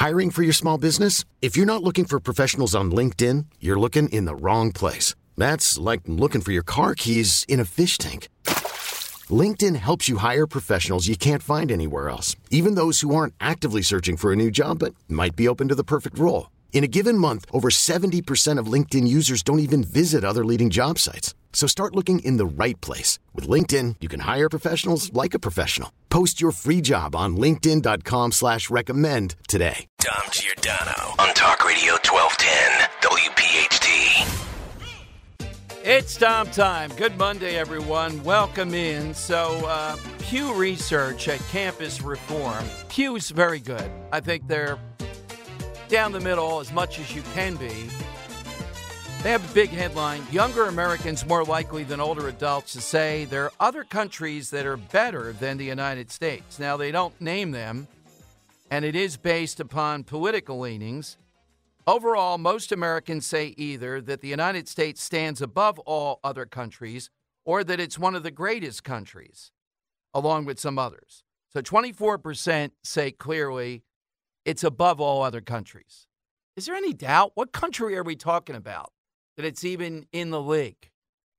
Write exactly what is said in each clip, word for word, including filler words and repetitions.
Hiring for your small business? If you're not looking for professionals on LinkedIn, you're looking in the wrong place. That's like looking for your car keys in a fish tank. LinkedIn helps you hire professionals you can't find anywhere else, even those who aren't actively searching for a new job but might be open to the perfect role. In a given month, over seventy percent of LinkedIn users don't even visit other leading job sites. So start looking in the right place. With LinkedIn, you can hire professionals like a professional. Post your free job on linkedin.com slash recommend today. Dom Giordano on Talk Radio twelve ten W P H T. It's Dom time. Good Monday, everyone. Welcome in. So, uh, Pew Research at Campus Reform. Pew's very good. I think they're down the middle as much as you can be. They have a big headline: younger Americans more likely than older adults to say there are other countries that are better than the United States. Now, they don't name them, and it is based upon political leanings. Overall, most Americans say either that the United States stands above all other countries or that it's one of the greatest countries, along with some others. So twenty-four percent say clearly it's above all other countries. Is there any doubt? What country are we talking about that it's even in the league?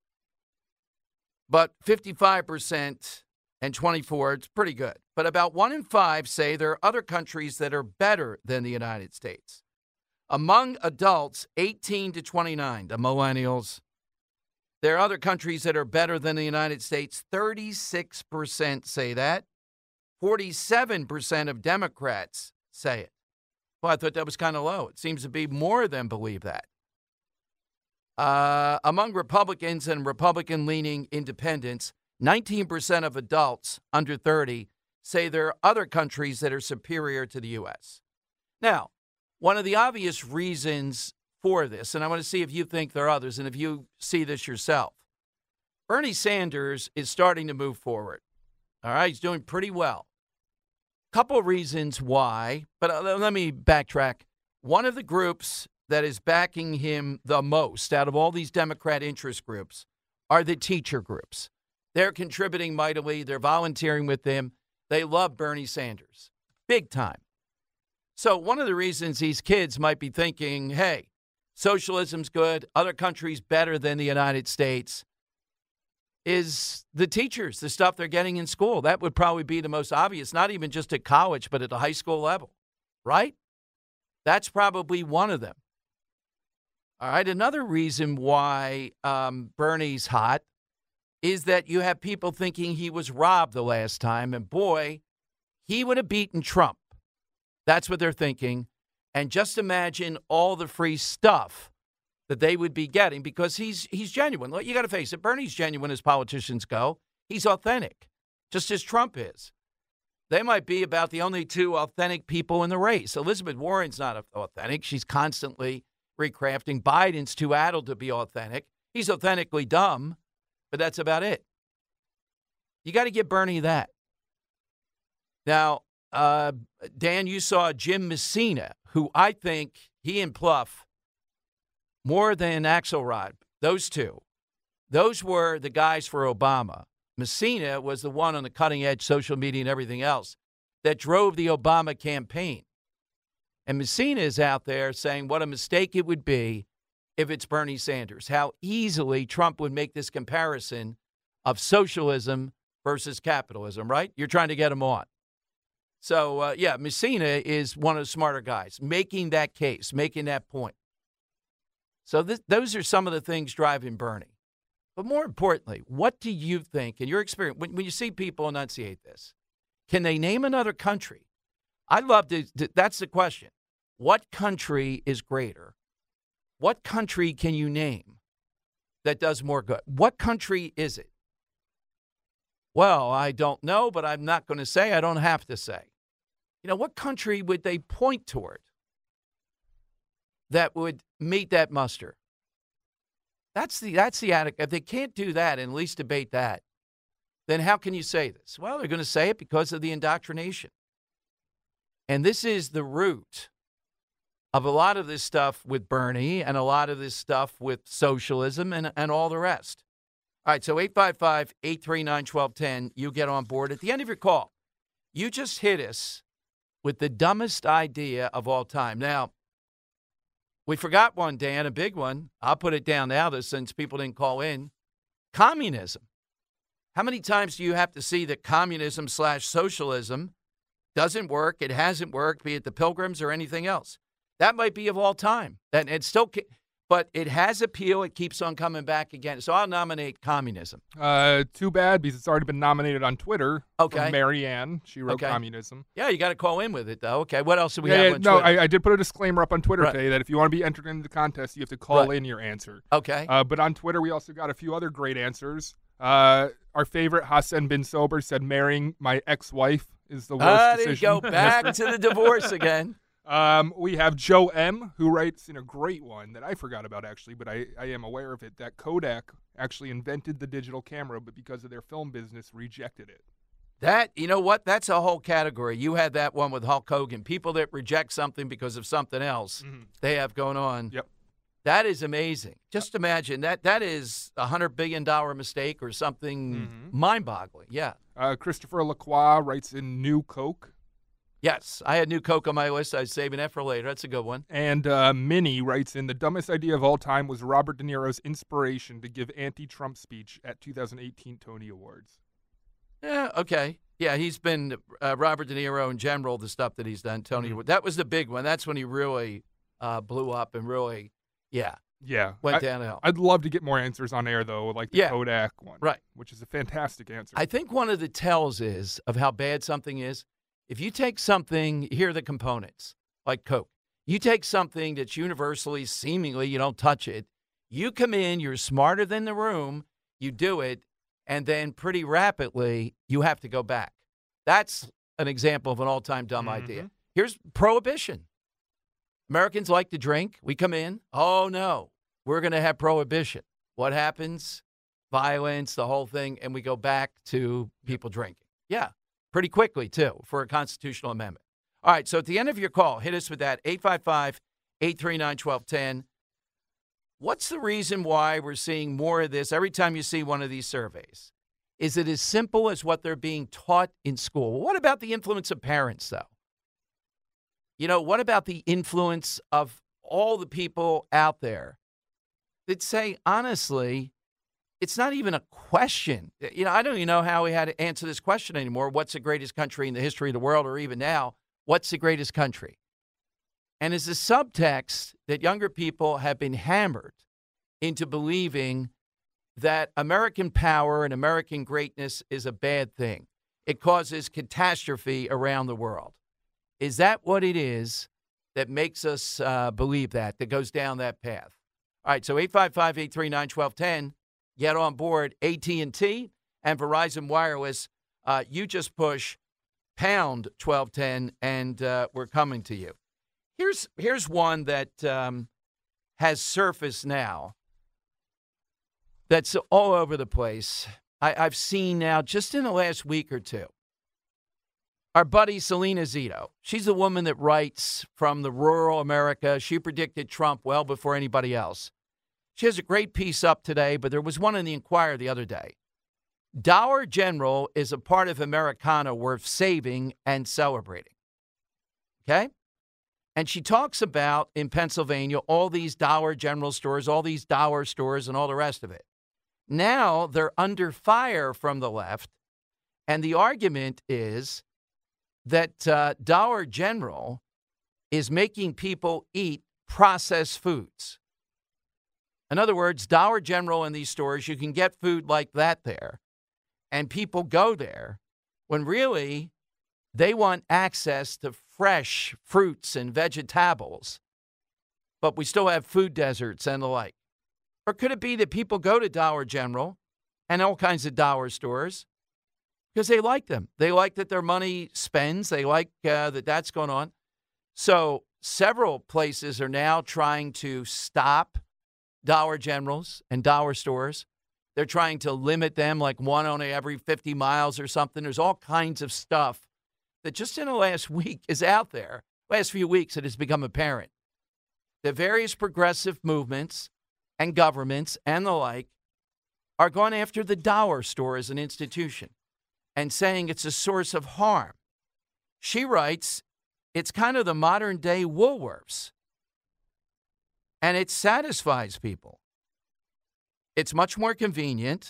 But fifty-five percent and twenty-four, it's pretty good. But about one in five say there are other countries that are better than the United States. Among adults eighteen to twenty-nine, the millennials, there are other countries that are better than the United States. thirty-six percent say that. forty-seven percent of Democrats say it. Well, I thought that was kind of low. It seems to be more than believe that. Uh, among Republicans and Republican-leaning independents, nineteen percent of adults under thirty say there are other countries that are superior to the U S. Now, one of the obvious reasons for this, and I want to see if you think there are others, and if you see this yourself, Bernie Sanders is starting to move forward. All right, he's doing pretty well. Couple of reasons why, but let me backtrack. One of the groups that is backing him the most out of all these Democrat interest groups are the teacher groups. They're contributing mightily. They're volunteering with him. They love Bernie Sanders, big time. So one of the reasons these kids might be thinking, hey, socialism's good, other countries better than the United States, is the teachers, the stuff they're getting in school. That would probably be the most obvious, not even just at college, but at the high school level, right? That's probably one of them. All right, another reason why um, Bernie's hot is that you have people thinking he was robbed the last time, and boy, he would have beaten Trump. That's what they're thinking. And just imagine all the free stuff that they would be getting because he's he's genuine. You got to face it. Bernie's genuine as politicians go. He's authentic, just as Trump is. They might be about the only two authentic people in the race. Elizabeth Warren's not authentic. She's constantly recrafting. Biden's too addled to be authentic. He's authentically dumb, but that's about it. You got to give Bernie that. Now, uh, Dan, you saw Jim Messina, who I think he and Pluff, more than Axelrod, those two, those were the guys for Obama. Messina was the one on the cutting edge, social media and everything else, that drove the Obama campaign. And Messina is out there saying what a mistake it would be if it's Bernie Sanders, how easily Trump would make this comparison of socialism versus capitalism, right? You're trying to get him on. So, uh, yeah, Messina is one of the smarter guys, making that case, making that point. So th- those are some of the things driving Bernie. But more importantly, what do you think, in your experience, when, when you see people enunciate this, can they name another country? I'd love to, to, that's the question. What country is greater? What country can you name that does more good? What country is it? Well, I don't know, but I'm not going to say. I don't have to say. You know, what country would they point toward that would meet that muster? That's the that's the attic. If they can't do that and at least debate that, then how can you say this? Well, they're going to say it because of the indoctrination. And this is the root of a lot of this stuff with Bernie and a lot of this stuff with socialism and, and all the rest. All right, so eight five five, eight three nine, one two one zero, you get on board. At the end of your call, you just hit us with the dumbest idea of all time. Now, we forgot one, Dan, a big one. I'll put it down now that since people didn't call in. Communism. How many times do you have to see that communism slash socialism doesn't work? It hasn't worked, be it the Pilgrims or anything else. That might be of all time. And it still, but it has appeal. It keeps on coming back again. So I'll nominate communism. Uh, too bad because it's already been nominated on Twitter. Okay. From Marianne. She wrote Okay. communism. Yeah, you got to call in with it, though. Okay, what else do we yeah, have yeah, on no, Twitter? I, I did put a disclaimer up on Twitter Right. today that if you want to be entered into the contest, you have to call Right. in your answer. Okay. Uh, but on Twitter, we also got a few other great answers. Uh, our favorite Hassan bin Sober said, "Marrying my ex-wife is the worst Ah, there you decision." go. Back to the divorce again. Um, we have Joe M., who writes in a great one that I forgot about, actually, but I, I am aware of it, that Kodak actually invented the digital camera, but because of their film business, rejected it. That, you know what? That's a whole category. You had that one with Hulk Hogan. People that reject something because of something else Mm-hmm. they have going on. Yep. That is amazing. Just imagine that. That is a one hundred billion dollars mistake or something Mm-hmm. mind-boggling. Yeah. Uh, Christopher Lacroix writes in New Coke. Yes. I had New Coke on my list. I was saving that for later. That's a good one. And uh, Minnie writes in, "The dumbest idea of all time was Robert De Niro's inspiration to give anti-Trump speech at two thousand eighteen Tony Awards." Yeah, okay. Yeah, he's been uh, Robert De Niro in general, the stuff that he's done. Tony, Mm-hmm. that was the big one. That's when he really uh, blew up and really, yeah, Yeah. went I, downhill. I'd love to get more answers on air, though, like the Yeah. Kodak one. Right. Which is a fantastic answer. I think one of the tells is of how bad something is, if you take something, here are the components, like Coke. You take something that's universally, seemingly, you don't touch it. You come in, you're smarter than the room, you do it, and then pretty rapidly, you have to go back. That's an example of an all-time dumb Mm-hmm. idea. Here's prohibition. Americans like to drink. We come in, oh, no, we're going to have prohibition. What happens? Violence, the whole thing, and we go back to people drinking. Yeah, pretty quickly, too, for a constitutional amendment. All right, so at the end of your call, hit us with that, eight five five, eight three nine, one two one zero. What's the reason why we're seeing more of this every time you see one of these surveys? Is it as simple as what they're being taught in school? Well, what about the influence of parents, though? You know, what about the influence of all the people out there that say, honestly, it's not even a question. You know, I don't even know how we had to answer this question anymore. What's the greatest country in the history of the world? Or even now, what's the greatest country? And it's a subtext that younger people have been hammered into believing that American power and American greatness is a bad thing. It causes catastrophe around the world. Is that what it is that makes us uh, believe that, that goes down that path? All right, so eight five five, eight three nine, one two one zero. Get on board. A T and T and Verizon Wireless, uh, you just push pound twelve ten, and uh, we're coming to you. Here's here's one that um, has surfaced now that's all over the place. I, I've seen now just in the last week or two. Our buddy Selena Zito, she's the woman that writes from the rural America. She predicted Trump well before anybody else. She has a great piece up today, but there was one in the Inquirer the other day. Dollar General is a part of Americana worth saving and celebrating. Okay? And she talks about, in Pennsylvania, all these Dollar General stores, all these dollar stores, and all the rest of it. Now they're under fire from the left, and the argument is that uh, Dollar General is making people eat processed foods. In other words, Dollar General in these stores, you can get food like that there, and people go there when really they want access to fresh fruits and vegetables, but we still have food deserts and the like. Or could it be that people go to Dollar General and all kinds of dollar stores because they like them? They like that their money spends. They like uh, that that's going on. So several places are now trying to stop Dollar Generals and dollar stores. They're trying to limit them, like one on every fifty miles or something. There's all kinds of stuff that just in the last week is out there. Last few weeks, it has become apparent that various progressive movements and governments and the like are going after the dollar store as an institution and saying it's a source of harm. She writes It's kind of the modern day Woolworths. And it satisfies people. It's much more convenient.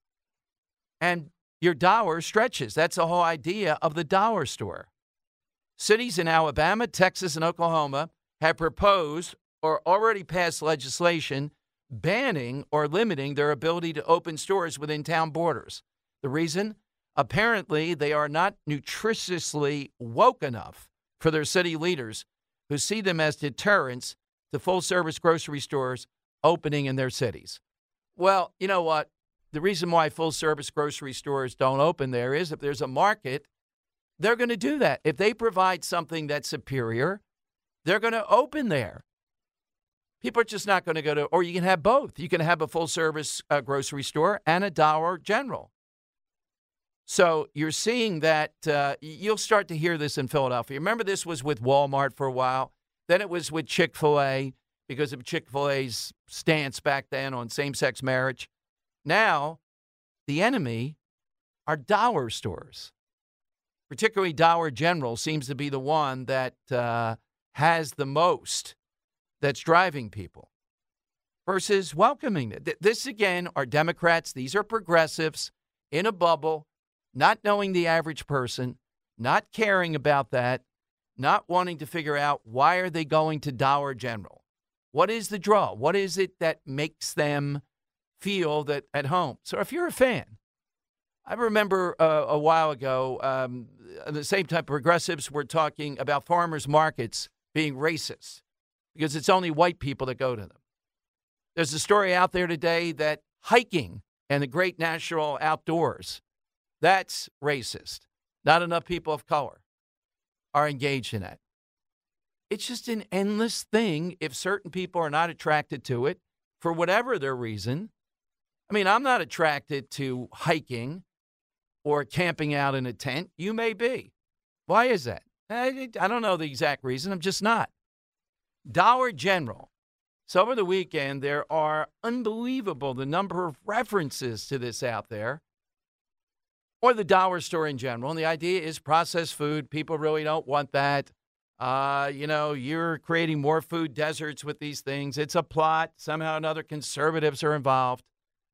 And your dollar stretches. That's the whole idea of the dollar store. Cities in Alabama, Texas, and Oklahoma have proposed or already passed legislation banning or limiting their ability to open stores within town borders. The reason? Apparently, they are not nutritiously woke enough for their city leaders who see them as deterrents to full-service grocery stores opening in their cities. Well, you know what? The reason why full-service grocery stores don't open there is if there's a market, they're going to do that. If they provide something that's superior, they're going to open there. People are just not going to go to, or you can have both. You can have a full-service uh, grocery store and a Dollar General. So you're seeing that uh, you'll start to hear this in Philadelphia. Remember, this was with Walmart for a while. Then it was with Chick-fil-A because of Chick-fil-A's stance back then on same-sex marriage. Now, the enemy are dollar stores. Particularly Dollar General seems to be the one that uh, has the most that's driving people versus welcoming it. This, again, are Democrats. These are progressives in a bubble, not knowing the average person, not caring about that, not wanting to figure out why are they going to Dollar General. What is the draw? What is it that makes them feel that at home? So if you're a fan, I remember uh, a while ago, um, the same type of progressives were talking about farmers markets being racist because it's only white people that go to them. There's a story out there today that hiking and the great national outdoors, that's racist. Not enough people of color are engaged in that. It's just an endless thing if certain people are not attracted to it for whatever their reason. I mean, I'm not attracted to hiking or camping out in a tent. You may be. Why is that? I, I don't know the exact reason. I'm just not. Dollar General. So over the weekend, there are unbelievable the number of references to this out there, or the dollar store in general. And the idea is processed food. People really don't want that. Uh, you know, you're creating more food deserts with these things. It's a plot. Somehow or another, conservatives are involved.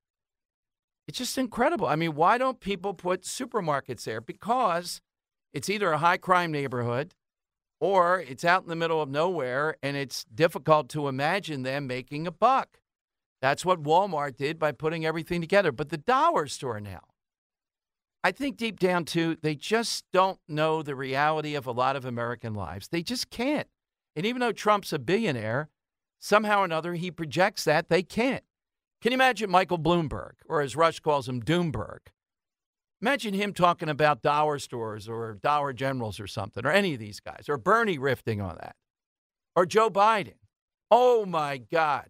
It's just incredible. I mean, why don't people put supermarkets there? Because it's either a high crime neighborhood or it's out in the middle of nowhere and it's difficult to imagine them making a buck. That's what Walmart did by putting everything together. But the dollar store now, I think deep down, too, they just don't know the reality of a lot of American lives. They just can't. And even though Trump's a billionaire, somehow or another he projects that they can't. Can you imagine Michael Bloomberg, or as Rush calls him, Doomberg? Imagine him talking about dollar stores or Dollar Generals or something, or any of these guys, or Bernie riffing on that, or Joe Biden. Oh, my God.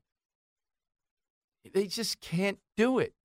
They just can't do it.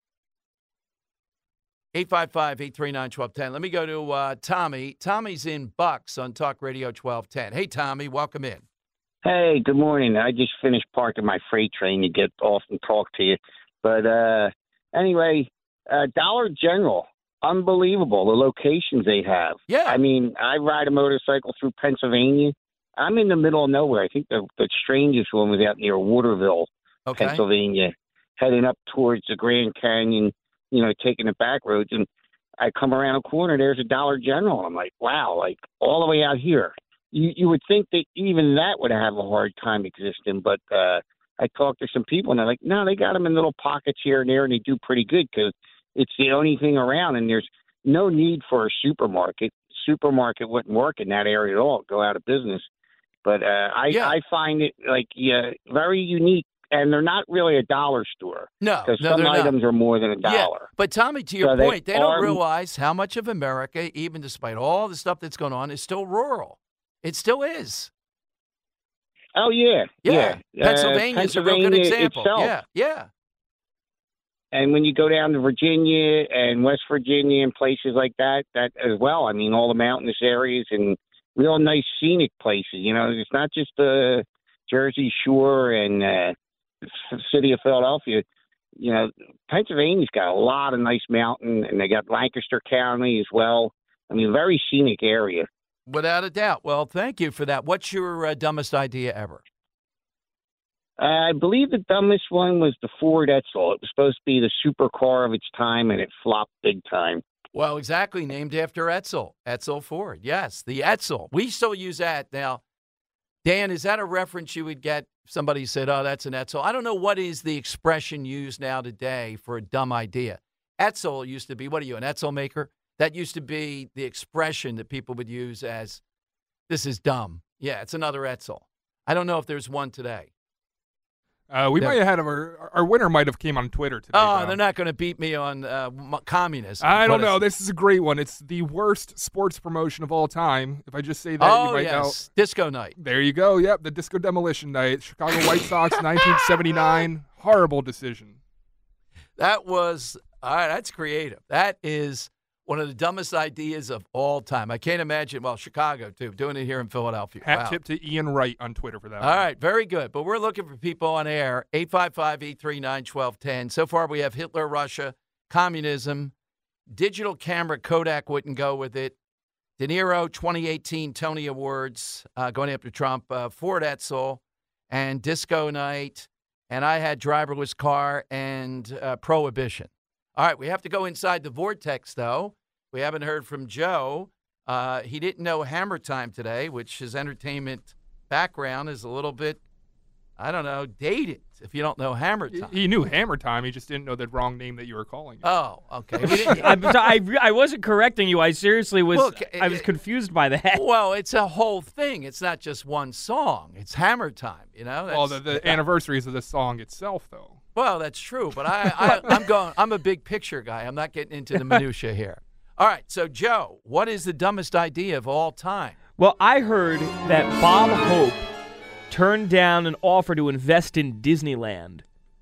eight five five, eight three nine, one two one zero. Let me go to uh, Tommy. Tommy's in Bucks on Talk Radio twelve ten. Hey, Tommy, welcome in. Hey, good morning. I just finished parking my freight train to get off and talk to you. But uh, anyway, uh, Dollar General, unbelievable, the locations they have. Yeah. I mean, I ride a motorcycle through Pennsylvania. I'm in the middle of nowhere. I think the, the strangest one was out near Waterville, Okay. Pennsylvania, heading up towards the Grand Canyon, you know, taking the back roads. And I come around a corner, there's a Dollar General. I'm like, wow, like all the way out here. You, you would think that even that would have a hard time existing, but uh, I talked to some people, and they're like, no, they got them in little pockets here and there, and they do pretty good because it's the only thing around, and there's no need for a supermarket. Supermarket wouldn't work in that area at all, go out of business. But uh, I, Yeah. I find it, like, yeah, very unique, and they're not really a dollar store. No, Because no, some they're items not. are more than a Yeah, dollar. but Tommy, to your So they point, they, don't are- realize how much of America, even despite all the stuff that's going on, is still rural. It still is. Oh, yeah. Yeah, yeah. Pennsylvania uh, is a real good Pennsylvania example. itself. Yeah, yeah. And when you go down to Virginia and West Virginia and places like that, that as well. I mean, all the mountainous areas and real nice scenic places. You know, it's not just the Jersey Shore and uh, the city of Philadelphia. You know, Pennsylvania's got a lot of nice mountain, and they got Lancaster County as well. I mean, very scenic area. Without a doubt. Well, thank you for that. What's your uh, dumbest idea ever? I believe the dumbest one was the Ford Edsel. It was supposed to be the supercar of its time, and it flopped big time. Well, exactly. Named after Edsel. Edsel Ford. Yes, the Edsel. We still use that now. Dan, is that a reference you would get? Somebody said, oh, that's an Edsel. I don't know what is the expression used now today for a dumb idea. Edsel used to be, what are you, an Edsel maker? That used to be the expression that people would use as, this is dumb. Yeah, it's another Edsel. I don't know if there's one today. Uh, we Yeah. might have had our our winner might have came on Twitter today. Oh, Tom. they're not going to beat me on uh, m- communism. I don't What is- know. This is a great one. It's the worst sports promotion of all time. If I just say that, Oh, you might yes. Disco night. know. There you go. Yep, the Disco Demolition Night, Chicago White Sox, nineteen seventy-nine. Horrible decision. That was, all right, that's creative. That is one of the dumbest ideas of all time. I can't imagine, well, Chicago, too, doing it here in Philadelphia. Hat Wow. tip to Ian Wright on Twitter for that. All one. right, very good. But we're looking for people on air, eight five five, eight three nine, one two one zero. So far, we have Hitler, Russia, communism, digital camera, Kodak wouldn't go with it, De Niro, twenty eighteen Tony Awards, uh, going after Trump, uh, Ford Edsel, and Disco Night, and I had driverless car and uh, Prohibition. All right, we have to go inside the vortex, though. We haven't heard from Joe. Uh, he didn't know Hammer Time today, which his entertainment background is a little bit, I don't know, dated, if you don't know Hammer He- Time. He knew Hammer Time. He just didn't know the wrong name that you were calling it. Oh, okay. We didn't- I'm sorry, I, re- I wasn't correcting you. I seriously was. Look, I was it- confused by that. well, it's a whole thing. It's not just one song. It's Hammer Time, you know? well, the, That's- the anniversaries of the song itself, though. Well, that's true, but I, I, I'm going. I'm a big picture guy. I'm not getting into the minutia here. All right, so Joe, what is the dumbest idea of all time? Well, I heard that Bob Hope turned down an offer to invest in Disneyland.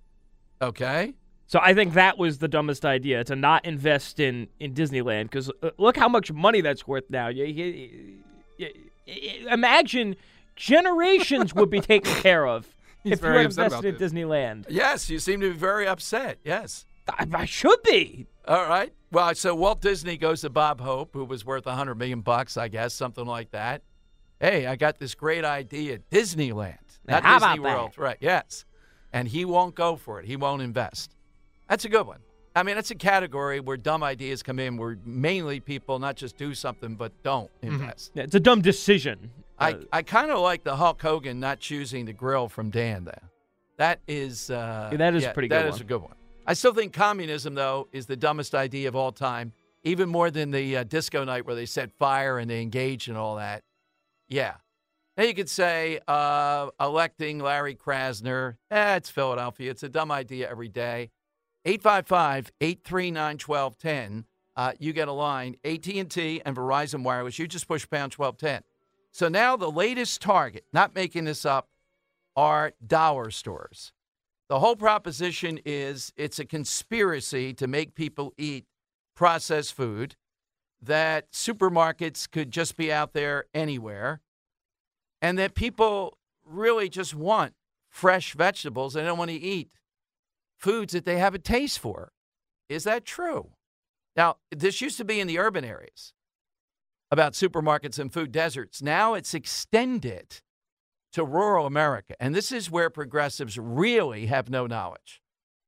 Okay. So I think that was the dumbest idea, to not invest in, in Disneyland, because uh, look how much money that's worth now. You, you, you, you- imagine generations would be taken care of He's if you very had upset invested in about this. Disneyland. Yes, you seem to be very upset. Yes. I, I should be. All right. Well, so Walt Disney goes to Bob Hope, who was worth a hundred million bucks, I guess, something like that. Hey, I got this great idea, Disneyland, Now, not how Disney about that? World, right? Yes, and he won't go for it. He won't invest. That's a good one. I mean, that's a category where dumb ideas come in, where mainly people not just do something but don't invest. Yeah, it's a dumb decision. I, Uh, I kind of like the Hulk Hogan not choosing the grill from Dan there. That is uh, Yeah, that is a pretty good That is one. a good one. I still think communism, though, is the dumbest idea of all time, even more than the uh, disco night where they set fire and they engaged and all that. Yeah. Now you could say uh, electing Larry Krasner. Eh, it's Philadelphia. It's a dumb idea every day. eight five five, eight three nine, one two one zero. Uh, you get a line. A T and T and Verizon Wireless. You just push pound twelve ten. So now the latest target, not making this up, are dollar stores. The whole proposition is it's a conspiracy to make people eat processed food, that supermarkets could just be out there anywhere, and that people really just want fresh vegetables. They don't want to eat foods that they have a taste for. Is that true? Now, this used to be in the urban areas about supermarkets and food deserts. Now it's extended to rural America. And this is where progressives really have no knowledge.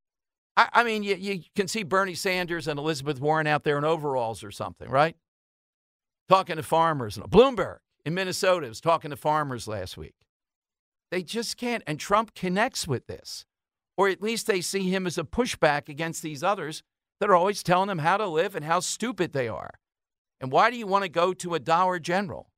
I, I mean, you, you can see Bernie Sanders and Elizabeth Warren out there in overalls or something, right? Talking to farmers. Bloomberg in Minnesota was talking to farmers last week. They just can't. And Trump connects with this. Or at least they see him as a pushback against these others that are always telling them how to live and how stupid they are. And why do you want to go to a Dollar General?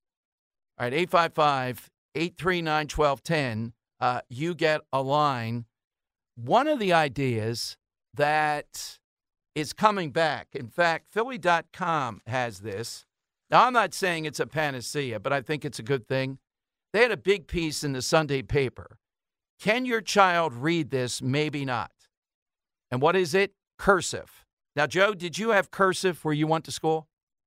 All right, eight five five, eight three nine, one two one zero. Uh, you get a line. One of the ideas that is coming back, in fact, Philly dot com has this. Now, I'm not saying it's a panacea, but I think it's a good thing. They had a big piece in the Sunday paper. Can your child read this? Maybe not. And what is it? Cursive. Now, Joe, did you have cursive where you went to school?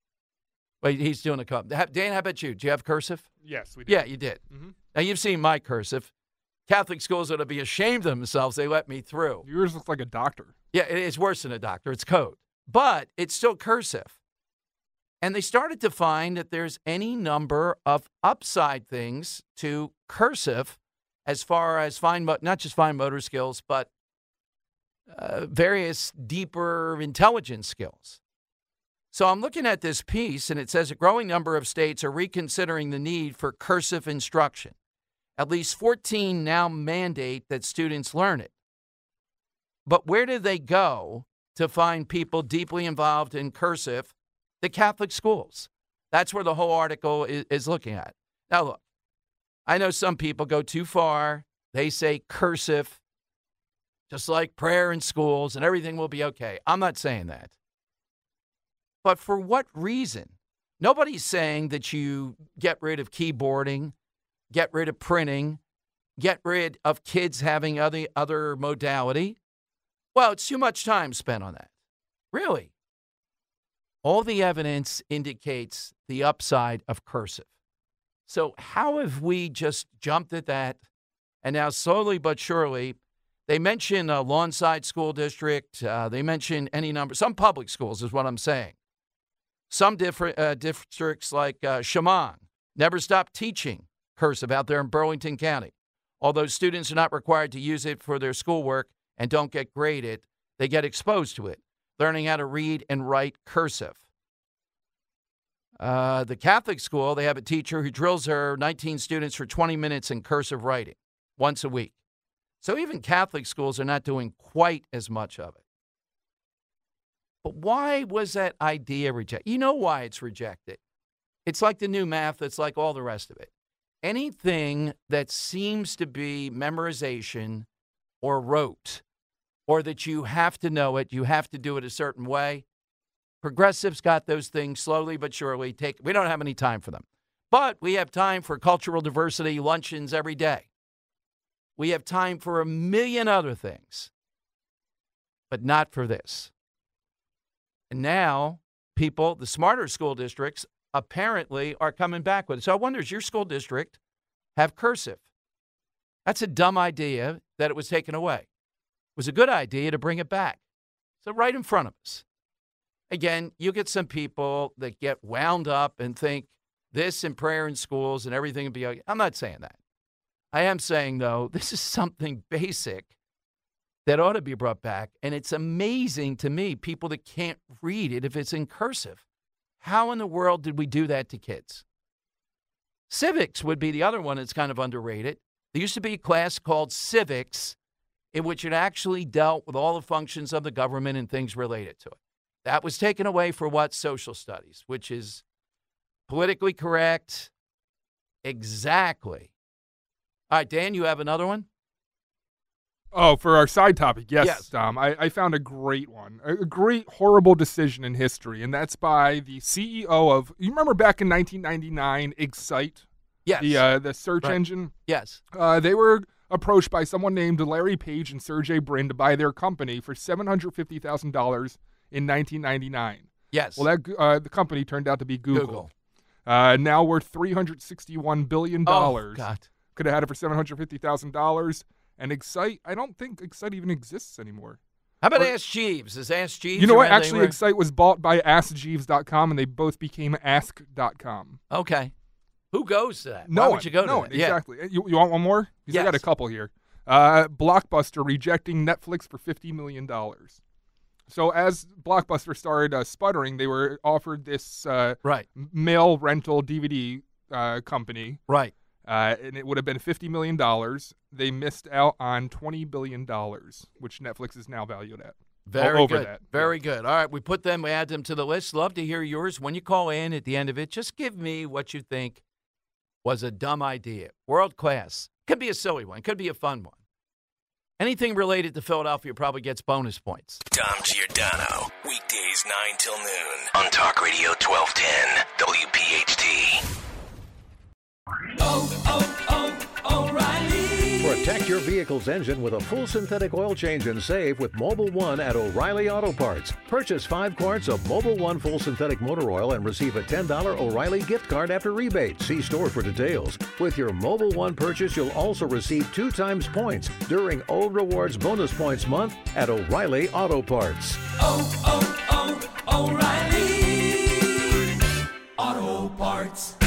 Wait, he's doing a cup. Dan, how about you? Do you have cursive? Yes, we did. Yeah, you did. Mm-hmm. Now, you've seen my cursive. Catholic schools ought to be ashamed of themselves. They let me through. Yours looks like a doctor. Yeah, it is worse than a doctor. It's code. But it's still cursive. And they started to find that there's any number of upside things to cursive as far as fine, mo- not just fine motor skills, but uh, various deeper intelligence skills. So I'm looking at this piece, and it says a growing number of states are reconsidering the need for cursive instruction. At least fourteen now mandate that students learn it. But where do they go to find people deeply involved in cursive? The Catholic schools. That's where the whole article is, is looking at. Now, look, I know some people go too far. They say cursive, just like prayer in schools, and everything will be okay. I'm not saying that. But for what reason? Nobody's saying that you get rid of keyboarding, get rid of printing, get rid of kids having other, other modality. Well, it's too much time spent on that. Really? All the evidence indicates the upside of cursive. So how have we just jumped at that? And now slowly but surely, they mention a Lawnside School District. Uh, they mention any number. Some public schools is what I'm saying. Some different uh, districts like uh, Chemung never stopped teaching cursive out there in Burlington County. Although students are not required to use it for their schoolwork and don't get graded, they get exposed to it, learning how to read and write cursive. Uh, the Catholic school, they have a teacher who drills her nineteen students for twenty minutes in cursive writing once a week. So even Catholic schools are not doing quite as much of it. But why was that idea rejected? You know why it's rejected. It's like the new math. It's like all the rest of it. Anything that seems to be memorization or rote, or that you have to know it, you have to do it a certain way. Progressives got those things slowly but surely. Take, we don't have any time for them. But we have time for cultural diversity luncheons every day. We have time for a million other things, but not for this. And now people, the smarter school districts, apparently are coming back with it. So I wonder, does your school district have cursive? That's a dumb idea that it was taken away. It was a good idea to bring it back. So right in front of us. Again, you get some people that get wound up and think this and prayer in schools and everything will be okay. I'm not saying that. I am saying, though, this is something basic that ought to be brought back. And it's amazing to me, people that can't read it if it's in cursive. How in the world did we do that to kids? Civics would be the other one that's kind of underrated. There used to be a class called Civics in which it actually dealt with all the functions of the government and things related to it. That was taken away for what? Social studies, which is politically correct. Exactly. All right, Dan, you have another one? Oh, for our side topic, yes, Yes. Dom. I, I found a great one, a a great, horrible decision in history, and that's by the C E O of, you remember back in nineteen ninety-nine, Excite? Yes. The, uh, the search Right. engine? Yes. Uh, they were approached by someone named Larry Page and Sergey Brin to buy their company for seven hundred fifty thousand dollars in nineteen ninety-nine. Yes. Well, that uh, the company turned out to be Google. Google. Uh, now worth three hundred sixty-one billion dollars. Oh, God. Could have had it for seven hundred fifty thousand dollars. And Excite, I don't think Excite even exists anymore. How about Or- Ask Jeeves? Is Ask Jeeves? You know what? around Actually, anywhere? Excite was bought by ask jeeves dot com, and they both became ask dot com. Okay. Who goes to that? No Why one. would you go no to one, that? Yeah. exactly. You, you want one more? 'Cause I got a Yes. couple here. Uh, Blockbuster rejecting Netflix for fifty million dollars. So as Blockbuster started uh, sputtering, they were offered this uh, Right. mail rental D V D uh, company, Right. uh, and it would have been fifty million dollars. They missed out on twenty billion dollars, which Netflix is now valued at. Very over good. that. Very good. All right, we put them, we add them to the list. Love to hear yours. When you call in at the end of it, just give me what you think was a dumb idea. World class. Could be a silly one. Could be a fun one. Anything related to Philadelphia probably gets bonus points. Dom Giordano. Weekdays nine till noon. On Talk Radio twelve ten. W P H T. Protect your vehicle's engine with a full synthetic oil change and save with Mobile One at O'Reilly Auto Parts. Purchase five quarts of Mobile One full synthetic motor oil and receive a ten dollars O'Reilly gift card after rebate. See store for details. With your Mobile One purchase, you'll also receive two times points during O Rewards Bonus Points Month at O'Reilly Auto Parts. Parts.